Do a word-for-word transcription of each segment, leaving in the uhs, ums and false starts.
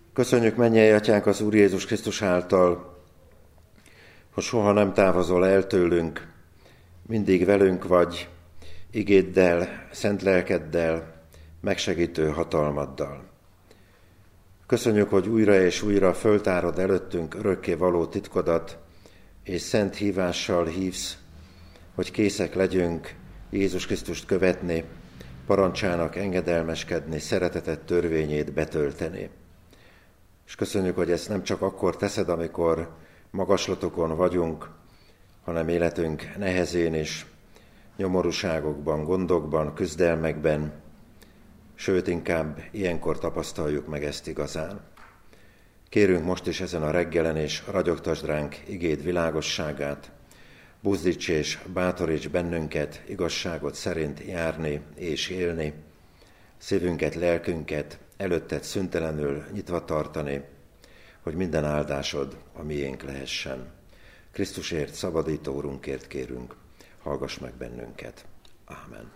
Köszönjük, mennyei Atyánk, az Úr Jézus Krisztus által, hogy soha nem távozol el tőlünk, mindig velünk vagy, igéddel, szent lelkeddel, megsegítő hatalmaddal. Köszönjük, hogy újra és újra föltárod előttünk örökké való titkodat, és szent hívással hívsz, hogy készek legyünk Jézus Krisztust követni, parancsának engedelmeskedni, szeretetet törvényét betölteni. És köszönjük, hogy ezt nem csak akkor teszed, amikor magaslatokon vagyunk, hanem életünk nehezén is, nyomorúságokban, gondokban, küzdelmekben, sőt, inkább ilyenkor tapasztaljuk meg ezt igazán. Kérünk most is ezen a reggelen, és ragyogtasd ránk igéd világosságát, buzdíts és bátoríts bennünket igazságot szerint járni és élni, szívünket, lelkünket előtted szüntelenül nyitva tartani, hogy minden áldásod a miénk lehessen. Krisztusért, szabadító Urunkért kérünk, hallgass meg bennünket. Ámen.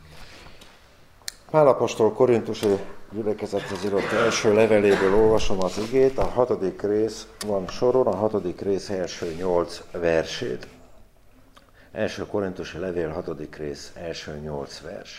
Pál apostol korintusi gyülekezethez írott első leveléből olvasom az igét, a hatodik rész van soron, a hatodik rész első nyolc versét. Első korintusi levél, hatodik rész, első nyolc vers.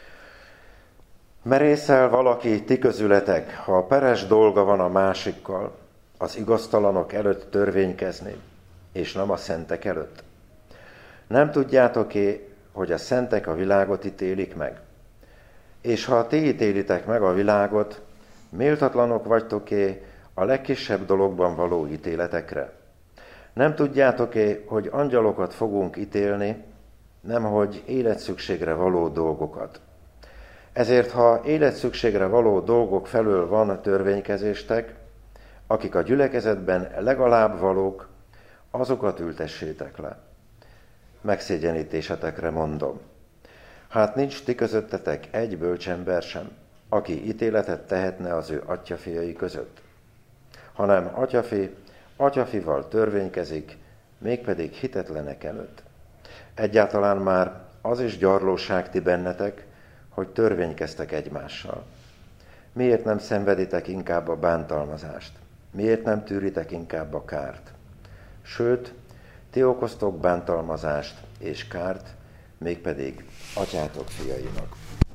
Merészel valaki ti közületek, ha a peres dolga van a másikkal, az igaztalanok előtt törvénykezni, és nem a szentek előtt? Nem tudjátok-é, hogy a szentek a világot ítélik meg? És ha ti ítélitek meg a világot, méltatlanok vagytok-é a legkisebb dologban való ítéletekre? Nem tudjátok-é, hogy angyalokat fogunk ítélni, nemhogy életszükségre való dolgokat? Ezért, ha életszükségre való dolgok felől van törvénykezéstek, akik a gyülekezetben legalább valók, azokat ültessétek le. Megszégyenítésetekre mondom. Hát nincs ti közöttetek egy bölcsember sem, aki ítéletet tehetne az ő atyafiai között, hanem atyafi, atyafival törvénykezik, mégpedig hitetlenek előtt. Egyáltalán már az is gyarlóság ti bennetek, hogy törvénykeztek egymással. Miért nem szenveditek inkább a bántalmazást? Miért nem tűritek inkább a kárt? Sőt, ti okoztok bántalmazást és kárt, mégpedig atyátok fiainak.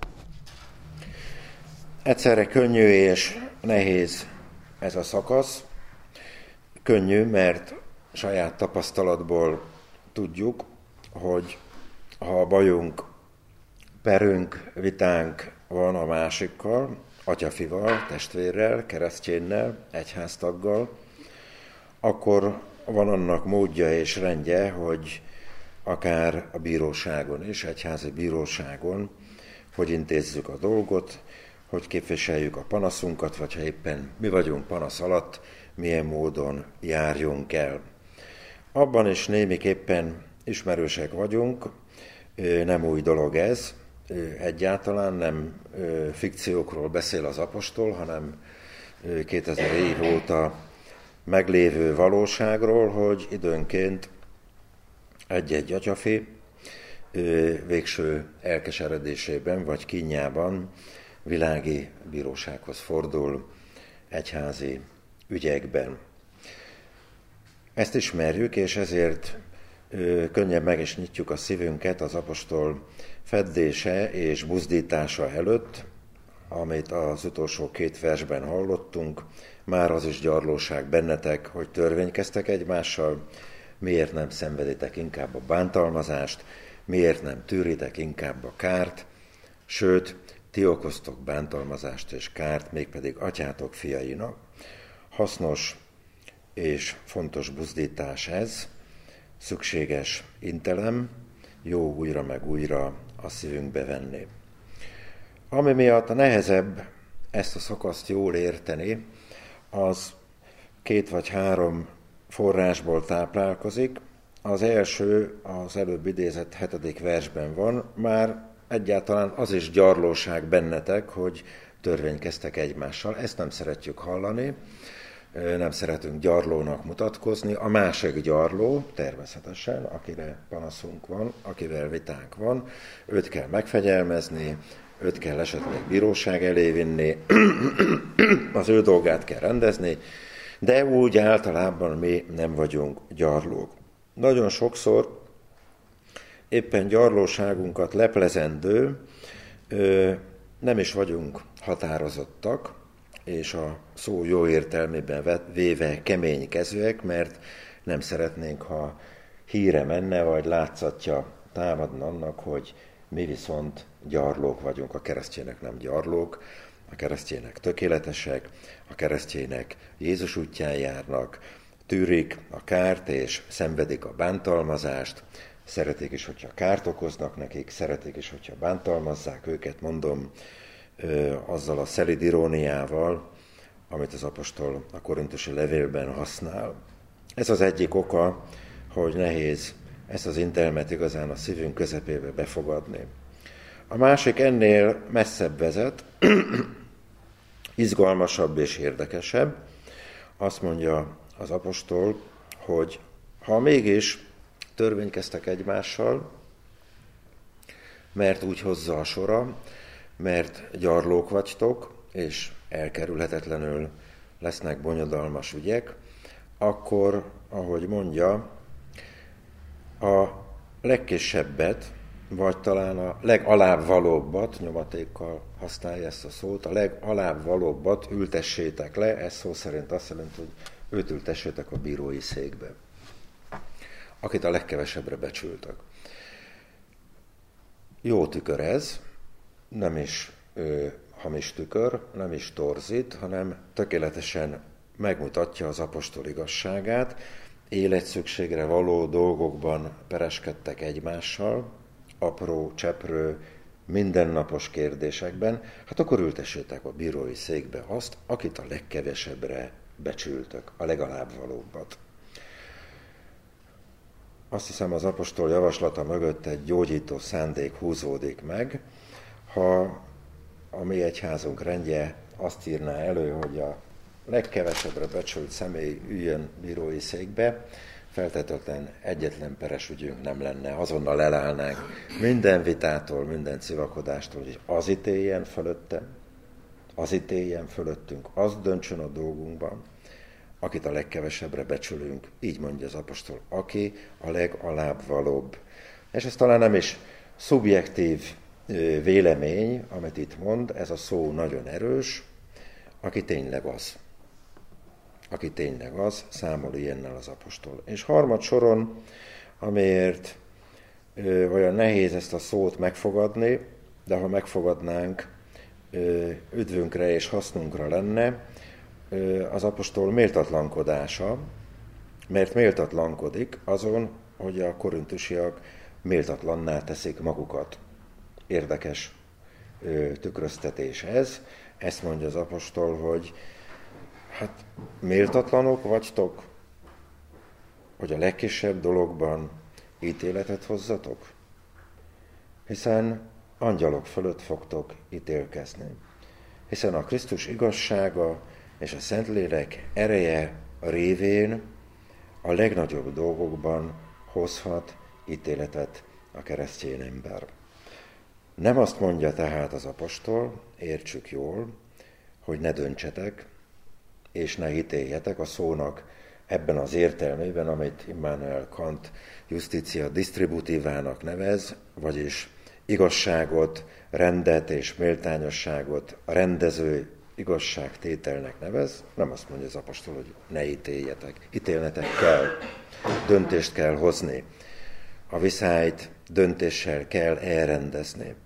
Egyszerre könnyű és nehéz ez a szakasz. Könnyű, mert saját tapasztalatból tudjuk, hogy ha bajunk, perünk, vitánk van a másikkal, atyafival, testvérrel, keresztjénnel, egyháztaggal, akkor van annak módja és rendje, hogy akár a bíróságon is, egyházi bíróságon, hogy intézzük a dolgot, hogy képviseljük a panaszunkat, vagy ha éppen mi vagyunk panasz alatt, milyen módon járjunk el. Abban is némiképpen ismerősek vagyunk, nem új dolog ez, egyáltalán nem fikciókról beszél az apostol, hanem kétezer év óta meglévő valóságról, hogy időnként egy-egy atyafi végső elkeseredésében vagy kínjában világi bírósághoz fordul egyházi ügyekben. Ezt ismerjük, és ezért könnyen meg is nyitjuk a szívünket az apostol feddése és buzdítása előtt, amit az utolsó két versben hallottunk. Már az is gyarlóság bennetek, hogy törvénykeztek egymással, miért nem szenveditek inkább a bántalmazást, miért nem tűritek inkább a kárt, sőt, ti okoztok bántalmazást és kárt, mégpedig atyátok fiainak. Hasznos és fontos buzdítás ez, szükséges intelem, jó újra meg újra a szívünkbe venni. Ami miatt nehezebb ezt a szakaszt jól érteni, az két vagy három forrásból táplálkozik. Az első, az előbb idézett hetedik versben van, már egyáltalán az is gyarlóság bennetek, hogy törvénykeztek egymással. Ezt nem szeretjük hallani, nem szeretünk gyarlónak mutatkozni. A másik gyarló, természetesen, akire panaszunk van, akivel vitánk van, őt kell megfegyelmezni, őt kell esetleg bíróság elé vinni, az ő dolgát kell rendezni, de úgy általában mi nem vagyunk gyarlók. Nagyon sokszor éppen gyarlóságunkat leplezendő, nem is vagyunk határozottak, és a szó jó értelmében véve keménykezőek, mert nem szeretnénk, ha híre menne, vagy látszatja támadna annak, hogy mi viszont gyarlók vagyunk. A keresztjének nem gyarlók, a keresztjének tökéletesek, a keresztjének Jézus útján járnak, tűrik a kárt és szenvedik a bántalmazást, szeretik is, hogyha kárt okoznak nekik, szeretik is, hogyha bántalmazzák őket, mondom, azzal a szelíd iróniával, amit az apostol a korintusi levélben használ. Ez az egyik oka, hogy nehéz ezt az intelmet igazán a szívünk közepébe befogadni. A másik ennél messzebb vezet, izgalmasabb és érdekesebb. Azt mondja az apostol, hogy ha mégis törvénykeztek egymással, mert úgy hozza a sora, mert gyarlók vagytok, és elkerülhetetlenül lesznek bonyodalmas ügyek, akkor, ahogy mondja, a legkisebbet, vagy talán a legalábbvalóbbat, nyomatékkal használja ezt a szót, a legalábbvalóbbat ültessétek le, ez szó szerint azt jelenti, hogy őt ültessétek a bírói székbe, akit a legkevesebbre becsültek. Jó tükör ez, nem is ö, hamis tükör, nem is torzít, hanem tökéletesen megmutatja az apostol igazságát. Életszükségre való dolgokban pereskedtek egymással, apró, cseprő, mindennapos kérdésekben, hát akkor ültessétek a bírói székbe azt, akit a legkevesebbre becsültök, a legalábbvalóbbat. Azt hiszem, az apostol javaslata mögött egy gyógyító szándék húzódik meg, ha a mi egyházunk rendje azt írná elő, hogy a legkevesebbre becsült személy üljön bírói székbe, feltétlenül egyetlen peres ügyünk nem lenne, azonnal elállnánk minden vitától, minden civakodástól, hogy az ítéljen fölöttem, az ítéljen fölöttünk, az döntsön a dolgunkban, akit a legkevesebbre becsülünk, így mondja az apostol, aki a legalábbvalóbb. És ez talán nem is szubjektív vélemény, amit itt mond, ez a szó nagyon erős, aki tényleg az. Aki tényleg az, számol ilyennel az apostol. És harmad soron, amiért ö, olyan nehéz ezt a szót megfogadni, de ha megfogadnánk, ö, üdvünkre és hasznunkra lenne, ö, az apostol méltatlankodása, mert méltatlankodik azon, hogy a korintusiak méltatlanná teszik magukat. Érdekes ö, tükröztetés ez. Ezt mondja az apostol, hogy hát méltatlanok vagytok, hogy a legkisebb dologban ítéletet hozzatok? Hiszen angyalok fölött fogtok ítélkezni. Hiszen a Krisztus igazsága és a Szentlélek ereje révén a legnagyobb dolgokban hozhat ítéletet a keresztény ember. Nem azt mondja tehát az apostol, értsük jól, hogy ne döntsetek, és ne ítéljetek a szónak ebben az értelmében, amit Immanuel Kant Justitia distributívának nevez, vagyis igazságot, rendet és méltányosságot a rendező igazságtételnek nevez. Nem azt mondja az apostol, hogy ne ítéljetek. Ítélnetek kell, döntést kell hozni. A viszályt döntéssel kell elrendezni.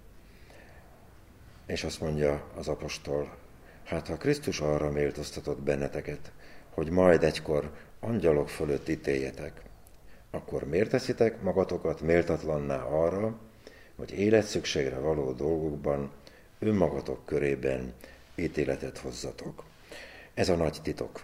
És azt mondja az apostol, hát ha Krisztus arra méltóztatott benneteket, hogy majd egykor angyalok fölött ítéljetek, akkor miért teszitek magatokat méltatlanná arra, hogy életszükségre való dolgokban önmagatok körében ítéletet hozzatok? Ez a nagy titok.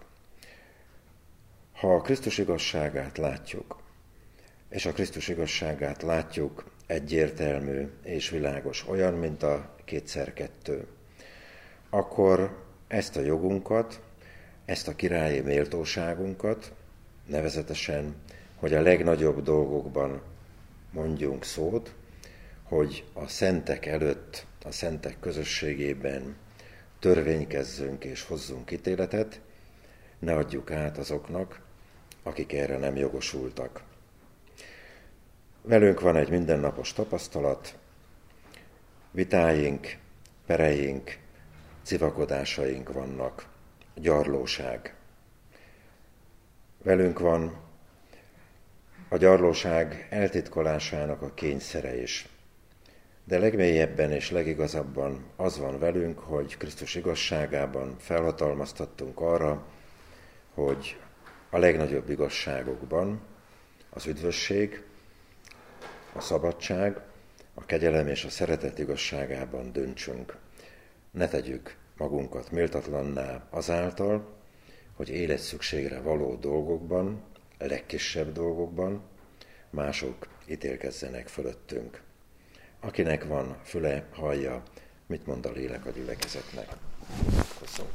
Ha a Krisztus igazságát látjuk, és a Krisztus igazságát látjuk egyértelmű és világos, olyan, mint a kétszer kettő, akkor ezt a jogunkat, ezt a királyi méltóságunkat, nevezetesen, hogy a legnagyobb dolgokban mondjunk szót, hogy a szentek előtt a szentek közösségében törvénykezzünk és hozzunk ítéletet, ne adjuk át azoknak, akik erre nem jogosultak. Velünk van egy mindennapos tapasztalat, vitáink, pereink, civakodásaink vannak, gyarlóság. Velünk van a gyarlóság eltitkolásának a kényszere is. De legmélyebben és legigazabban az van velünk, hogy Krisztus igazságában felhatalmaztattunk arra, hogy a legnagyobb igazságokban az üdvösség, a szabadság, a kegyelem és a szeretet igazságában döntsünk. Ne tegyük magunkat méltatlanná azáltal, hogy életszükségre való dolgokban, legkisebb dolgokban mások ítélkezzenek fölöttünk. Akinek van füle, hallja, mit mond a lélek a gyülekezetnek. Köszönöm.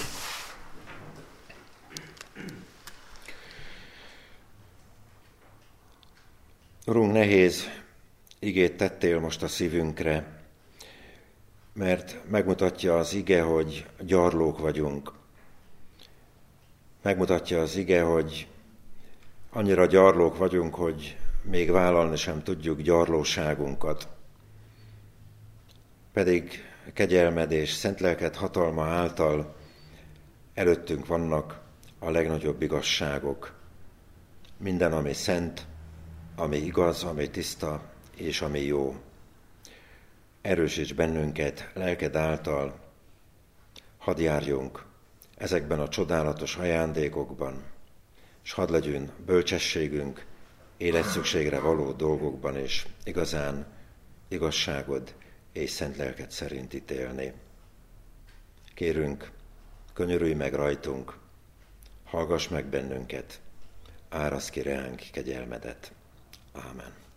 Urunk, nehéz igét tettél most a szívünkre, mert megmutatja az ige, hogy gyarlók vagyunk. Megmutatja az ige, hogy annyira gyarlók vagyunk, hogy még vállalni sem tudjuk gyarlóságunkat. Pedig kegyelmed és szent lelked hatalma által előttünk vannak a legnagyobb igazságok. Minden, ami szent, ami igaz, ami tiszta és ami jó. Erősíts bennünket lelked által, hadd járjunk ezekben a csodálatos ajándékokban, és hadd legyünk bölcsességünk életszükségre való dolgokban, és igazán igazságod és szent lelked szerint ítélni. Kérünk, könyörülj meg rajtunk, hallgass meg bennünket, áraszd ki reánk kegyelmedet. Ámen.